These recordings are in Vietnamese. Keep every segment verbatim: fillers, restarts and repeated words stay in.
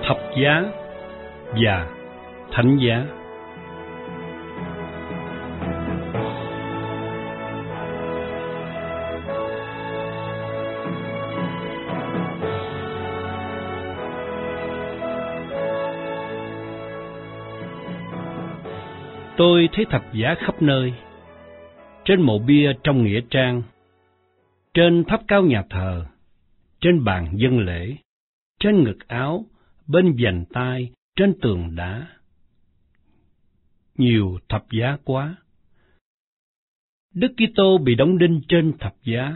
thập giá và thánh giá. Tôi thấy thập giá khắp nơi, trên mộ bia trong nghĩa trang, trên tháp cao nhà thờ, trên bàn dân lễ, trên ngực áo, bên vành tai, trên tường đá. Nhiều thập giá quá. Đức Kitô bị đóng đinh trên thập giá.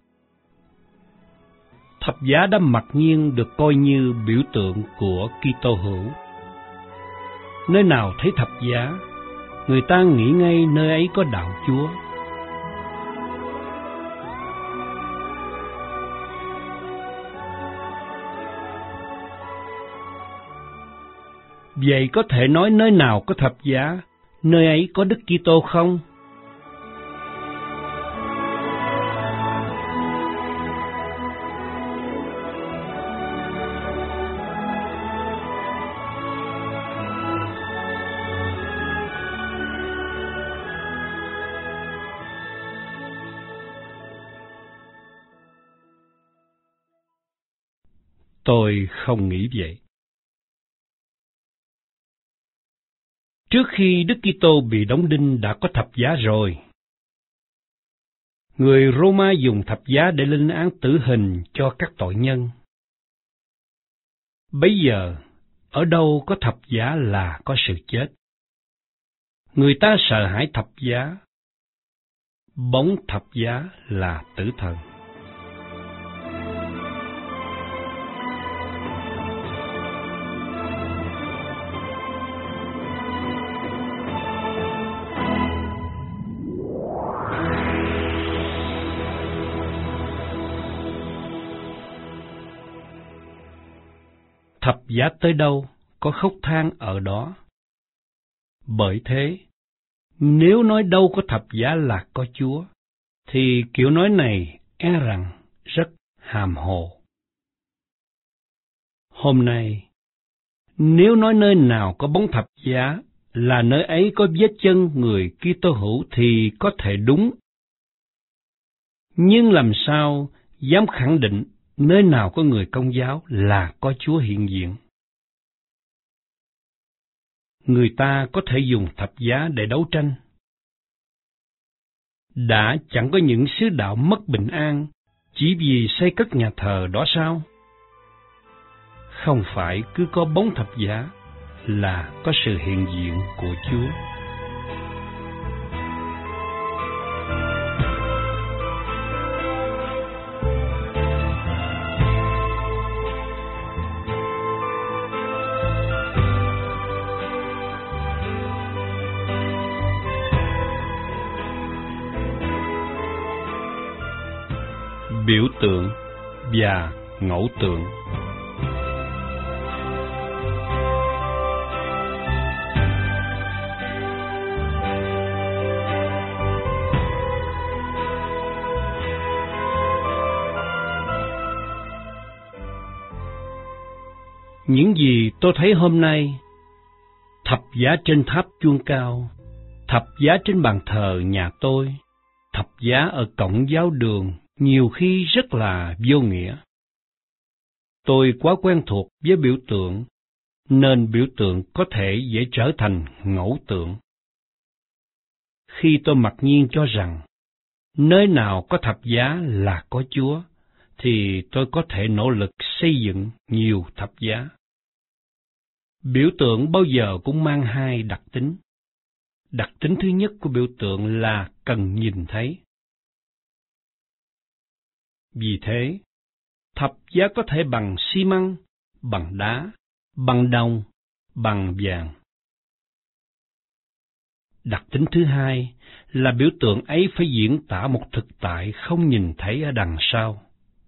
Thập giá đã mặc nhiên được coi như biểu tượng của Kitô hữu. Nơi nào thấy thập giá, người ta nghĩ ngay nơi ấy có đạo Chúa. Vậy có thể nói nơi nào có thập giá, nơi ấy có Đức Kitô không? Tôi không nghĩ vậy. Trước khi Đức Kitô bị đóng đinh đã có thập giá rồi. Người Roma dùng thập giá để lên án tử hình cho các tội nhân. Bây giờ, ở đâu có thập giá là có sự chết. Người ta sợ hãi thập giá. Bóng thập giá là tử thần. Thập giá tới đâu, có khóc than ở đó. Bởi thế, nếu nói đâu có thập giá là có Chúa, thì kiểu nói này e rằng rất hàm hồ. Hôm nay, nếu nói nơi nào có bóng thập giá là nơi ấy có vết chân người Kitô hữu thì có thể đúng. Nhưng làm sao dám khẳng định nơi nào có người Công giáo là có Chúa hiện diện? Người ta có thể dùng thập giá để đấu tranh. Đã chẳng có những sứ đạo mất bình an chỉ vì xây cất nhà thờ đó sao? Không phải cứ có bóng thập giá là có sự hiện diện của Chúa. Biểu tượng và ngẫu tượng. Những gì tôi thấy hôm nay, thập giá trên tháp chuông cao, thập giá trên bàn thờ nhà tôi, thập giá ở cổng giáo đường, nhiều khi rất là vô nghĩa. Tôi quá quen thuộc với biểu tượng, nên biểu tượng có thể dễ trở thành ngẫu tượng. Khi tôi mặc nhiên cho rằng, nơi nào có thập giá là có Chúa, thì tôi có thể nỗ lực xây dựng nhiều thập giá. Biểu tượng bao giờ cũng mang hai đặc tính. Đặc tính thứ nhất của biểu tượng là cần nhìn thấy. Vì thế, thập giá có thể bằng xi măng, bằng đá, bằng đồng, bằng vàng. Đặc tính thứ hai là biểu tượng ấy phải diễn tả một thực tại không nhìn thấy ở đằng sau.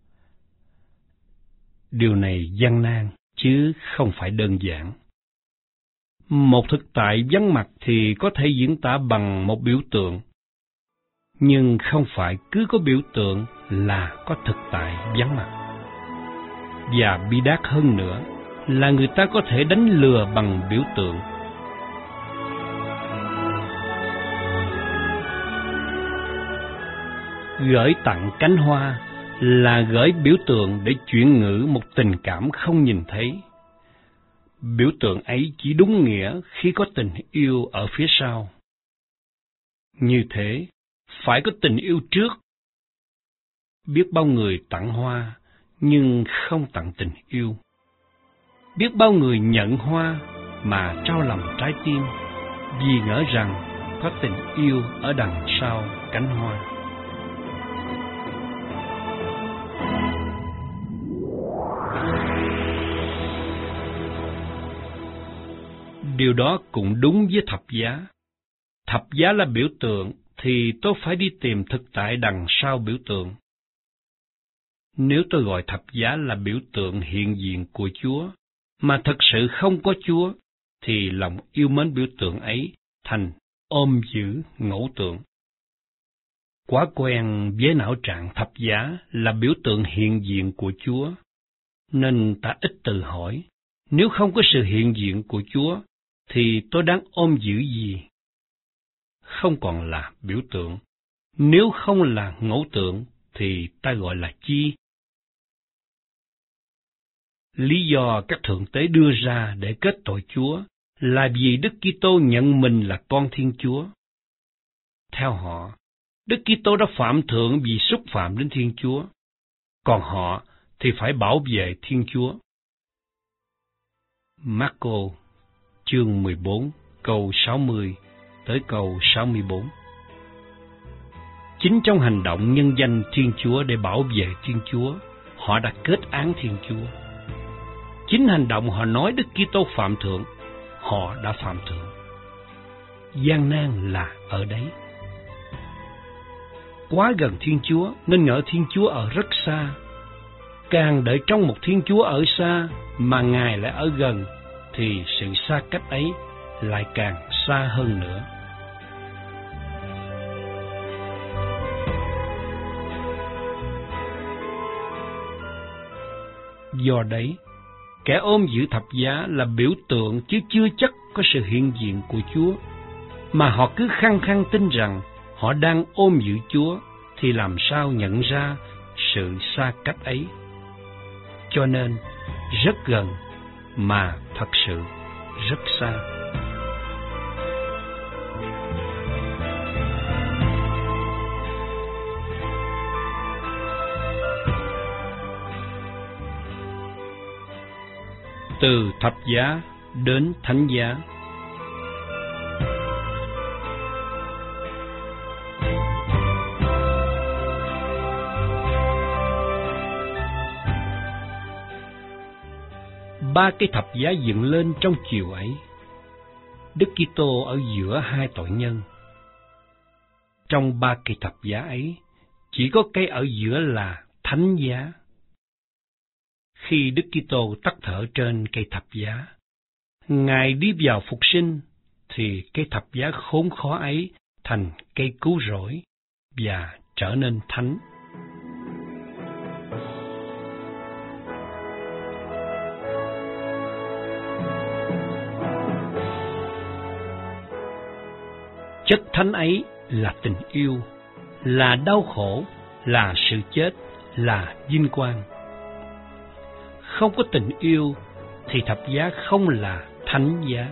Điều này gian nan, chứ không phải đơn giản. Một thực tại vắng mặt thì có thể diễn tả bằng một biểu tượng, nhưng không phải cứ có biểu tượng là có thực tại vắng mặt. Và bi đát hơn nữa là người ta có thể đánh lừa bằng biểu tượng. Gửi tặng cánh hoa là gửi biểu tượng để chuyển ngữ một tình cảm không nhìn thấy. Biểu tượng ấy chỉ đúng nghĩa khi có tình yêu ở phía sau. Như thế, phải có tình yêu trước. Biết bao người tặng hoa, nhưng không tặng tình yêu. Biết bao người nhận hoa mà trao lòng trái tim, vì ngỡ rằng có tình yêu ở đằng sau cánh hoa. Điều đó cũng đúng với thập giá. Thập giá là biểu tượng, thì tôi phải đi tìm thực tại đằng sau biểu tượng. Nếu tôi gọi thập giá là biểu tượng hiện diện của Chúa, mà thật sự không có Chúa, thì lòng yêu mến biểu tượng ấy thành ôm giữ ngẫu tượng. Quá quen với não trạng thập giá là biểu tượng hiện diện của Chúa, nên ta ít tự hỏi, nếu không có sự hiện diện của Chúa, thì tôi đang ôm giữ gì? Không còn là biểu tượng. Nếu không là ngẫu tượng, thì ta gọi là chi? Lý do các thượng tế đưa ra để kết tội Chúa là vì Đức Kitô nhận mình là con Thiên Chúa. Theo họ, Đức Kitô đã phạm thượng vì xúc phạm đến Thiên Chúa, còn họ thì phải bảo vệ Thiên Chúa. Marco chương mười bốn câu sáu mươi tới câu sáu mươi bốn. Chính trong hành động nhân danh Thiên Chúa để bảo vệ Thiên Chúa, họ đã kết án Thiên Chúa. Chính hành động họ nói Đức Kitô phạm thượng, họ đã phạm thượng. Gian nan là ở đấy. Quá gần Thiên Chúa nên ngỡ Thiên Chúa ở rất xa. Càng đợi trong một Thiên Chúa ở xa mà Ngài lại ở gần, thì sự xa cách ấy lại càng xa hơn nữa. Do đấy, kẻ ôm giữ thập giá là biểu tượng chứ chưa chắc có sự hiện diện của Chúa, mà họ cứ khăng khăng tin rằng họ đang ôm giữ Chúa, thì làm sao nhận ra sự xa cách ấy. Cho nên, rất gần mà thật sự rất xa. Từ thập giá đến thánh giá. Ba cái thập giá dựng lên trong chiều ấy. Đức Kitô ở giữa hai tội nhân. Trong ba cây thập giá ấy, chỉ có cây ở giữa là thánh giá. Khi Đức Kitô tắt thở trên cây thập giá, Ngài đi vào phục sinh, thì cây thập giá khốn khó ấy thành cây cứu rỗi và trở nên thánh. Chất thánh ấy là tình yêu, là đau khổ, là sự chết, là vinh quang. Không có tình yêu thì thập giá không là thánh giá.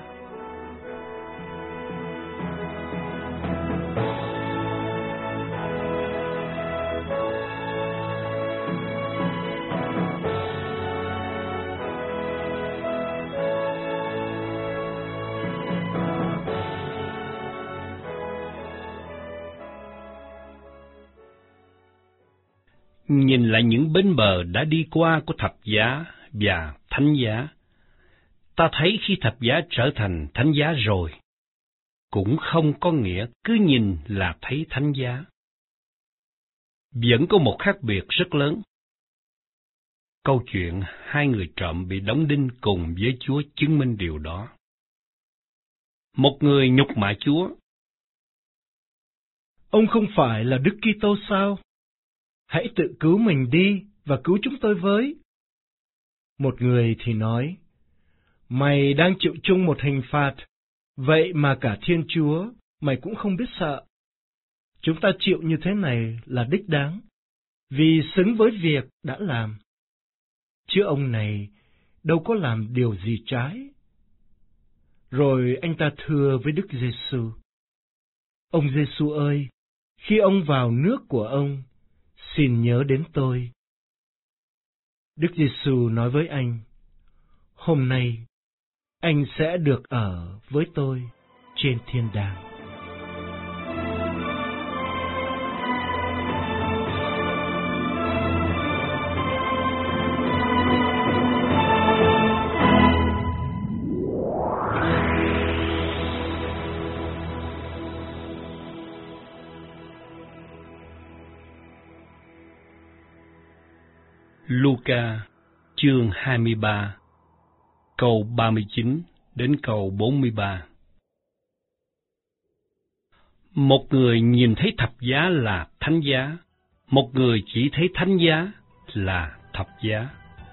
Nhìn lại những bến bờ đã đi qua của thập giá và thánh giá, ta thấy khi thập giá trở thành thánh giá rồi, cũng không có nghĩa cứ nhìn là thấy thánh giá. Vẫn có một khác biệt rất lớn. Câu chuyện hai người trộm bị đóng đinh cùng với Chúa chứng minh điều đó. Một người nhục mạ Chúa. Ông không phải là Đức Kitô sao? Hãy tự cứu mình đi và cứu chúng tôi với. Một người thì nói, Mày đang chịu chung một hình phạt, vậy mà cả Thiên Chúa mày cũng không biết sợ. Chúng ta chịu như thế này là đích đáng, vì xứng với việc đã làm. Chứ ông này đâu có làm điều gì trái. Rồi anh ta thưa với Đức Giêsu: Ông Giêsu ơi, khi ông vào nước của ông, xin nhớ đến tôi. Đức Giêsu nói với anh: Hôm nay, anh sẽ được ở với tôi trên thiên đàng. Luca chương hai mươi ba, câu ba mươi chín đến câu bốn mươi ba. Một người nhìn thấy thập giá là thánh giá, một người chỉ thấy thánh giá là thập giá.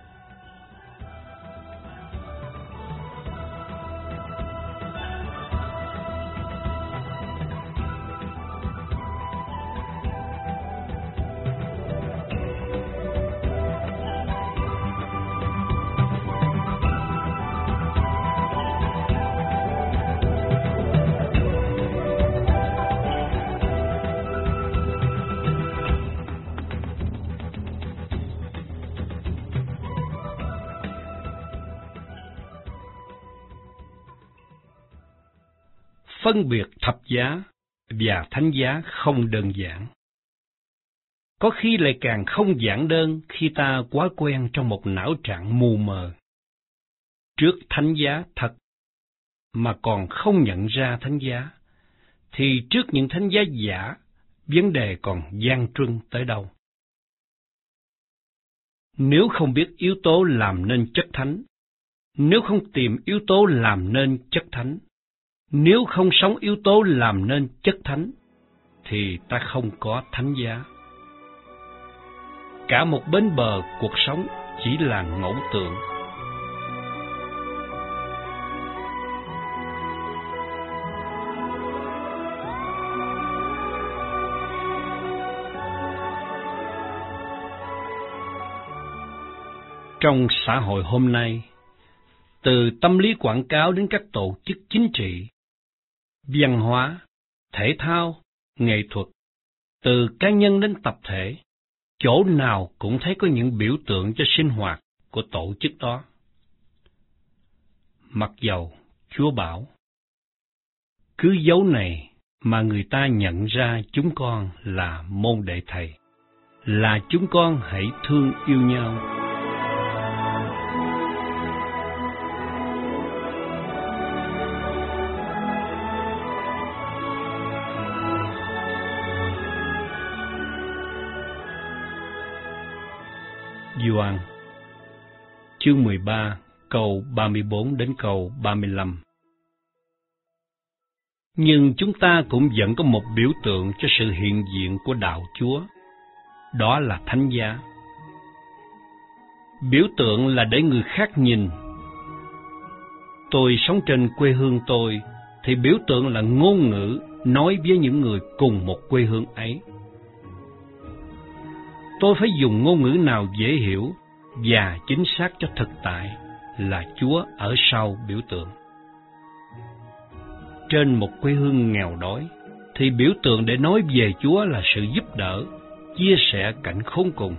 Phân biệt thập giá và thánh giá không đơn giản. Có khi lại càng không giản đơn khi ta quá quen trong một não trạng mù mờ trước thánh giá thật mà còn không nhận ra thánh giá, thì trước những thánh giá giả, vấn đề còn gian truân tới đâu. Nếu không biết yếu tố làm nên chất thánh, nếu không tìm yếu tố làm nên chất thánh, nếu không sống yếu tố làm nên chất thánh, thì ta không có thánh giá. Cả một bến bờ cuộc sống chỉ là ngẫu tượng. Trong xã hội hôm nay, từ tâm lý quảng cáo đến các tổ chức chính trị, văn hóa, thể thao, nghệ thuật, từ cá nhân đến tập thể, chỗ nào cũng thấy có những biểu tượng cho sinh hoạt của tổ chức đó. Mặc dầu Chúa bảo, cứ dấu này mà người ta nhận ra chúng con là môn đệ Thầy, là chúng con hãy thương yêu nhau. Gioan chương mười ba, câu ba mươi bốn đến câu ba mươi lăm. Nhưng chúng ta cũng vẫn có một biểu tượng cho sự hiện diện của đạo Chúa, đó là thánh giá. Biểu tượng là để người khác nhìn. Tôi sống trên quê hương tôi, thì biểu tượng là ngôn ngữ nói với những người cùng một quê hương ấy. Tôi phải dùng ngôn ngữ nào dễ hiểu và chính xác cho thực tại là Chúa ở sau biểu tượng. Trên một quê hương nghèo đói, thì biểu tượng để nói về Chúa là sự giúp đỡ, chia sẻ cảnh khốn cùng.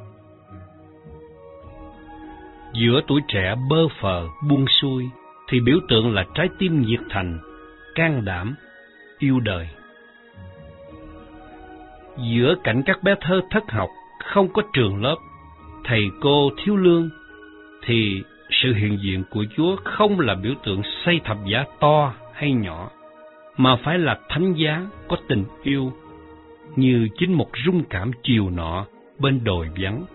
Giữa tuổi trẻ bơ phờ, buông xuôi, thì biểu tượng là trái tim nhiệt thành, can đảm, yêu đời. Giữa cảnh các bé thơ thất học, không có trường lớp, thầy cô thiếu lương, thì sự hiện diện của Chúa không là biểu tượng xây thập giá to hay nhỏ, mà phải là thánh giá có tình yêu, như chính một rung cảm chiều nọ bên đồi vắng.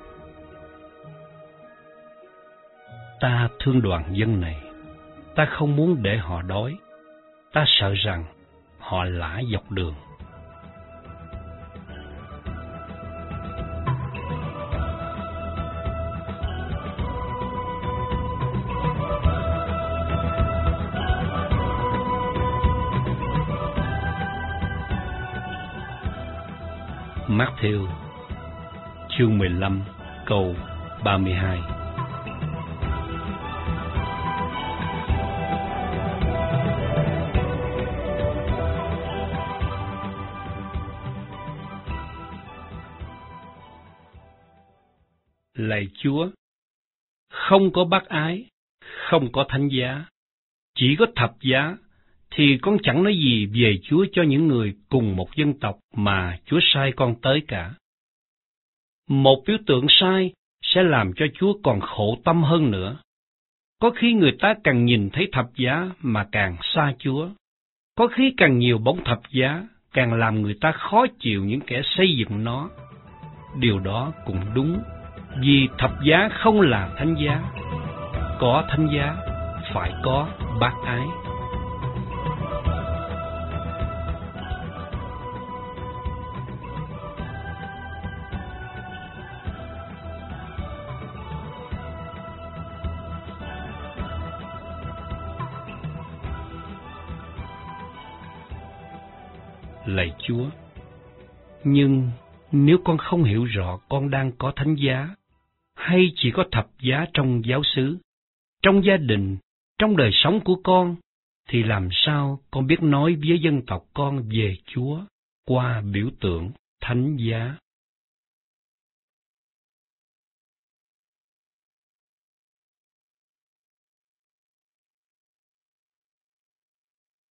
Ta thương đoàn dân này, ta không muốn để họ đói, ta sợ rằng họ lả dọc đường. Matthew chương mười lăm câu ba mươi hai. Lạy Chúa, không có bác ái, không có thánh giá, chỉ có thập giá, thì con chẳng nói gì về Chúa cho những người cùng một dân tộc mà Chúa sai con tới cả. Một biểu tượng sai sẽ làm cho Chúa còn khổ tâm hơn nữa. Có khi người ta càng nhìn thấy thập giá mà càng xa Chúa. Có khi càng nhiều bóng thập giá càng làm người ta khó chịu những kẻ xây dựng nó. Điều đó cũng đúng, vì thập giá không là thánh giá. Có thánh giá, phải có bác ái. Lạy Chúa, nhưng nếu con không hiểu rõ con đang có thánh giá, hay chỉ có thập giá trong giáo xứ, trong gia đình, trong đời sống của con, thì làm sao con biết nói với dân tộc con về Chúa qua biểu tượng thánh giá?